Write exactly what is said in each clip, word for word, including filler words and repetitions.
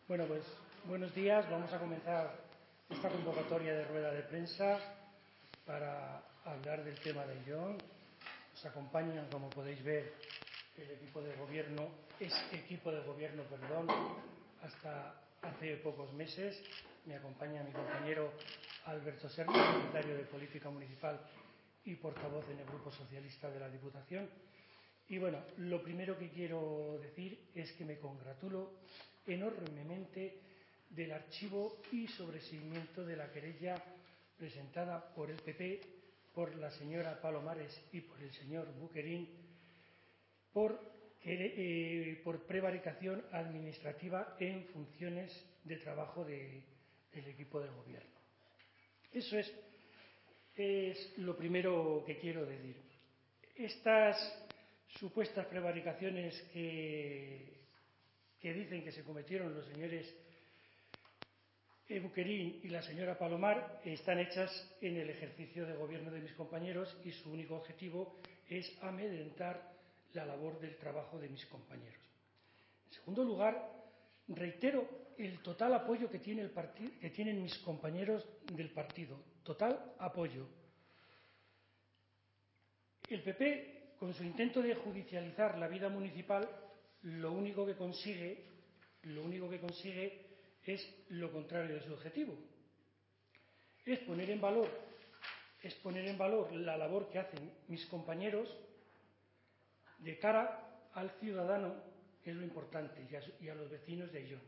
Bueno, pues buenos días. Vamos a comenzar esta convocatoria de rueda de prensa para hablar del tema de Ayllón. Nos acompañan, como podéis ver, el equipo de gobierno, es equipo de gobierno, perdón, hasta hace pocos meses. Me acompaña mi compañero Alberto Serna, secretario de Política Municipal y portavoz en el Grupo Socialista de la Diputación. Y bueno, lo primero que quiero decir es que me congratulo enormemente del archivo y sobreseimiento de la querella presentada por el P P, por la señora Palomares y por el señor Buquerín por, eh, por prevaricación administrativa en funciones de trabajo de, del equipo de gobierno. Eso es, es lo primero que quiero decir. Estas supuestas prevaricaciones que, que dicen que se cometieron los señores Buquerín y la señora Palomar están hechas en el ejercicio de gobierno de mis compañeros y su único objetivo es amedrentar la labor del trabajo de mis compañeros. En segundo lugar, reitero el total apoyo que, tiene el partido, que tienen mis compañeros del partido. Total apoyo. El P P, con su intento de judicializar la vida municipal, lo único que consigue, lo único que consigue es lo contrario de su objetivo. Es poner en valor, es poner en valor la labor que hacen mis compañeros de cara al ciudadano, que es lo importante, y a, y a los vecinos de Ayllón.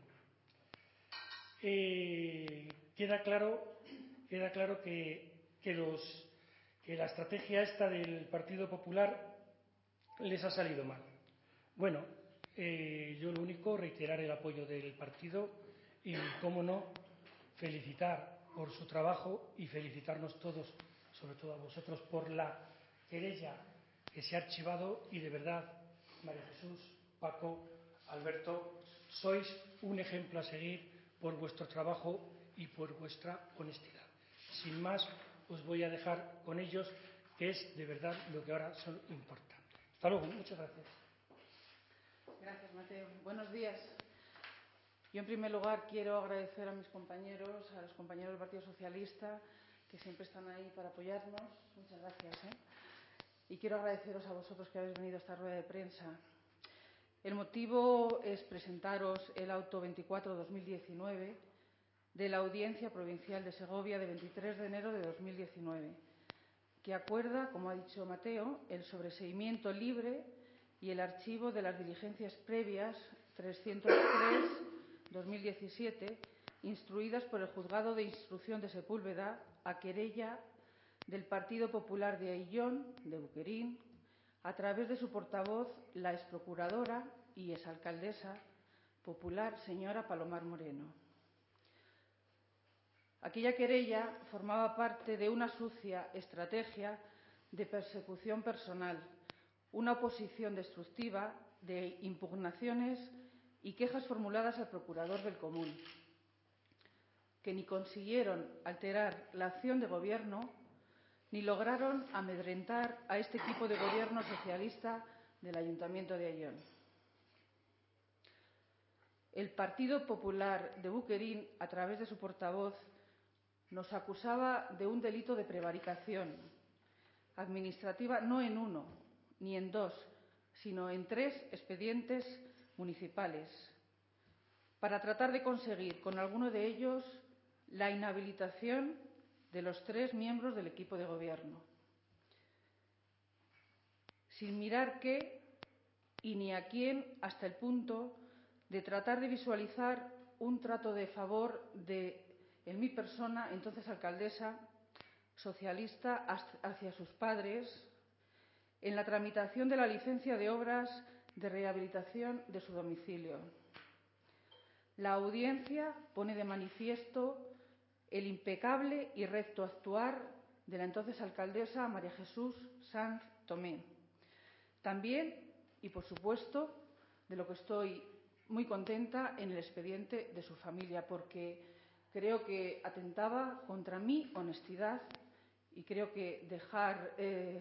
Eh, queda claro, queda claro que, que, los, que la estrategia esta del Partido Popular les ha salido mal. Bueno, eh, yo lo único, reiterar el apoyo del partido y, cómo no, felicitar por su trabajo y felicitarnos todos, sobre todo a vosotros, por la querella que se ha archivado y, de verdad, María Jesús, Paco, Alberto, sois un ejemplo a seguir por vuestro trabajo y por vuestra honestidad. Sin más, os voy a dejar con ellos, que es de verdad lo que ahora son importa. Hasta luego, muchas gracias. Gracias, Mateo. Buenos días. Yo, en primer lugar, quiero agradecer a mis compañeros, a los compañeros del Partido Socialista, que siempre están ahí para apoyarnos. Muchas gracias. ¿eh? Y quiero agradeceros a vosotros que habéis venido a esta rueda de prensa. El motivo es presentaros el auto veinticuatro barra dos mil diecinueve de la Audiencia Provincial de Segovia de veintitrés de enero de dos mil diecinueve, que acuerda, como ha dicho Mateo, el sobreseimiento libre y el archivo de las diligencias previas trescientos tres barra dos mil diecisiete instruidas por el Juzgado de Instrucción de Sepúlveda a querella del Partido Popular de Ayllón, de Buquerín, a través de su portavoz, la exprocuradora y exalcaldesa popular, señora Palomar Moreno. Aquella querella formaba parte de una sucia estrategia de persecución personal, una oposición destructiva de impugnaciones y quejas formuladas al procurador del común, que ni consiguieron alterar la acción de gobierno ni lograron amedrentar a este equipo de gobierno socialista del Ayuntamiento de Ayllón. El Partido Popular de Buquerín, a través de su portavoz, nos acusaba de un delito de prevaricación administrativa no en uno ni en dos, sino en tres expedientes municipales, para tratar de conseguir con alguno de ellos la inhabilitación de los tres miembros del equipo de gobierno, sin mirar qué y ni a quién, hasta el punto de tratar de visualizar un trato de favor de, en mi persona, entonces alcaldesa socialista, hacia sus padres, en la tramitación de la licencia de obras de rehabilitación de su domicilio. La audiencia pone de manifiesto el impecable y recto actuar de la entonces alcaldesa María Jesús Sanz Tomé. También, y por supuesto, de lo que estoy muy contenta, en el expediente de su familia, porque creo que atentaba contra mi honestidad y creo que dejar eh,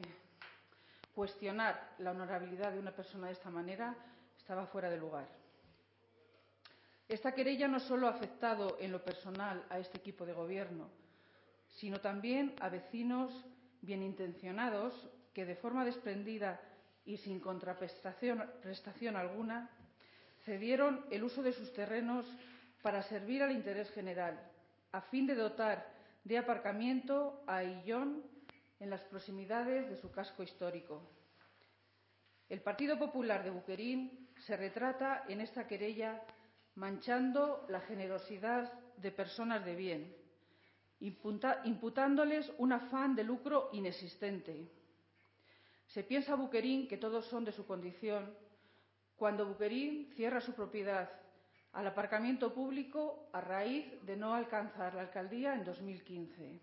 cuestionar la honorabilidad de una persona de esta manera estaba fuera de lugar. Esta querella no solo ha afectado en lo personal a este equipo de gobierno, sino también a vecinos bien intencionados que, de forma desprendida y sin contraprestación prestación alguna, cedieron el uso de sus terrenos para servir al interés general, a fin de dotar de aparcamiento a Aillón en las proximidades de su casco histórico. El Partido Popular de Buquerín se retrata en esta querella manchando la generosidad de personas de bien, imputa, imputándoles un afán de lucro inexistente. Se piensa Buquerín que todos son de su condición, cuando Buquerín cierra su propiedad al aparcamiento público a raíz de no alcanzar la alcaldía en dos mil quince.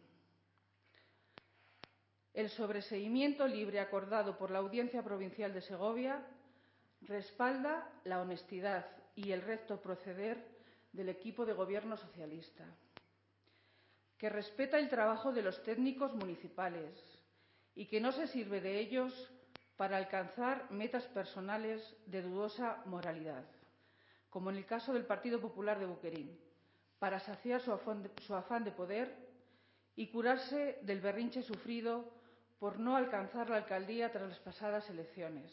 El sobreseimiento libre acordado por la Audiencia Provincial de Segovia respalda la honestidad y el recto proceder del equipo de gobierno socialista, que respeta el trabajo de los técnicos municipales y que no se sirve de ellos para alcanzar metas personales de dudosa moralidad, como en el caso del Partido Popular de Buquerín, para saciar su afán de, su afán de poder y curarse del berrinche sufrido por no alcanzar la alcaldía tras las pasadas elecciones.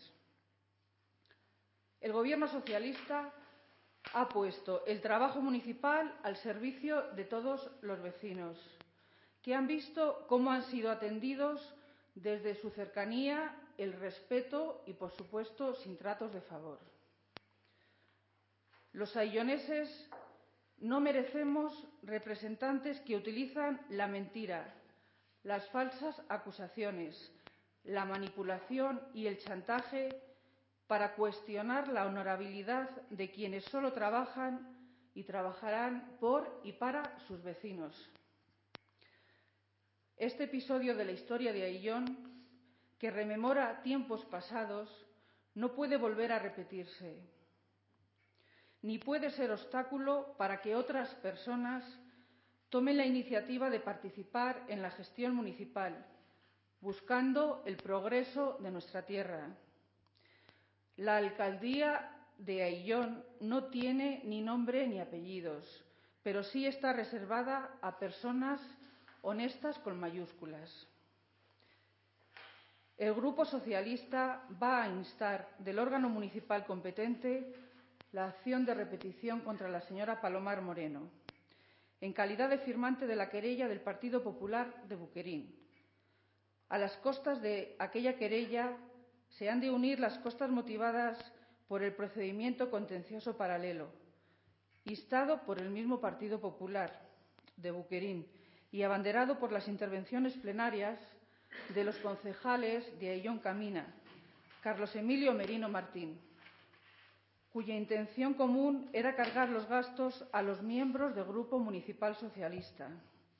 El Gobierno socialista ha puesto el trabajo municipal al servicio de todos los vecinos, que han visto cómo han sido atendidos desde su cercanía, el respeto y, por supuesto, sin tratos de favor. Los ailloneses no merecemos representantes que utilizan la mentira, las falsas acusaciones, la manipulación y el chantaje para cuestionar la honorabilidad de quienes solo trabajan y trabajarán por y para sus vecinos. Este episodio de la historia de Aillón, que rememora tiempos pasados, no puede volver a repetirse, ni puede ser obstáculo para que otras personas tomen la iniciativa de participar en la gestión municipal, buscando el progreso de nuestra tierra. La alcaldía de Aillón no tiene ni nombre ni apellidos, pero sí está reservada a personas honestas con mayúsculas. El Grupo Socialista va a instar del órgano municipal competente la acción de repetición contra la señora Palomar Moreno, en calidad de firmante de la querella del Partido Popular de Buquerín. A las costas de aquella querella se han de unir las costas motivadas por el procedimiento contencioso paralelo, instado por el mismo Partido Popular de Buquerín y abanderado por las intervenciones plenarias de los concejales de Aillón Camina, Carlos Emilio Merino Martín, cuya intención común era cargar los gastos a los miembros del Grupo Municipal Socialista.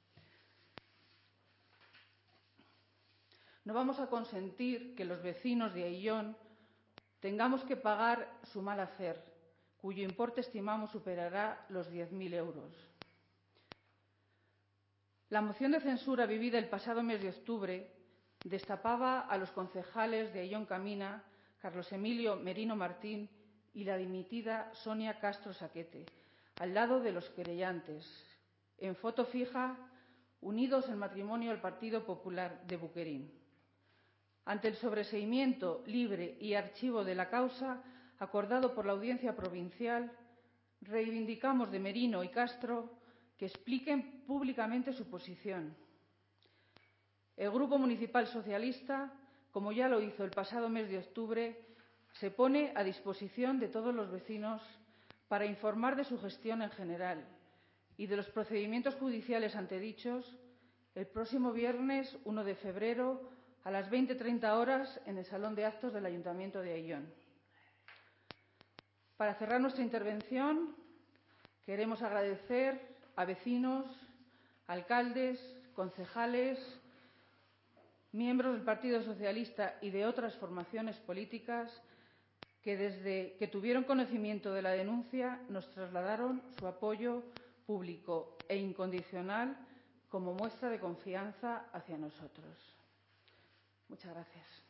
No vamos a consentir que los vecinos de Aillón tengamos que pagar su mal hacer, cuyo importe estimamos superará los diez mil euros. La moción de censura vivida el pasado mes de octubre destapaba a los concejales de Aillón Camina, Carlos Emilio Merino Martín y la dimitida Sonia Castro Saquete, al lado de los querellantes, en foto fija, unidos en matrimonio al Partido Popular de Buquerín. Ante el sobreseimiento libre y archivo de la causa acordado por la Audiencia Provincial, reivindicamos de Merino y Castro que expliquen públicamente su posición. El Grupo Municipal Socialista, como ya lo hizo el pasado mes de octubre, se pone a disposición de todos los vecinos para informar de su gestión en general y de los procedimientos judiciales antedichos el próximo viernes uno de febrero a las veinte treinta horas en el Salón de Actos del Ayuntamiento de Aillón. Para cerrar nuestra intervención, queremos agradecer a vecinos, alcaldes, concejales, miembros del Partido Socialista y de otras formaciones políticas que desde que tuvieron conocimiento de la denuncia nos trasladaron su apoyo público e incondicional como muestra de confianza hacia nosotros. Muchas gracias.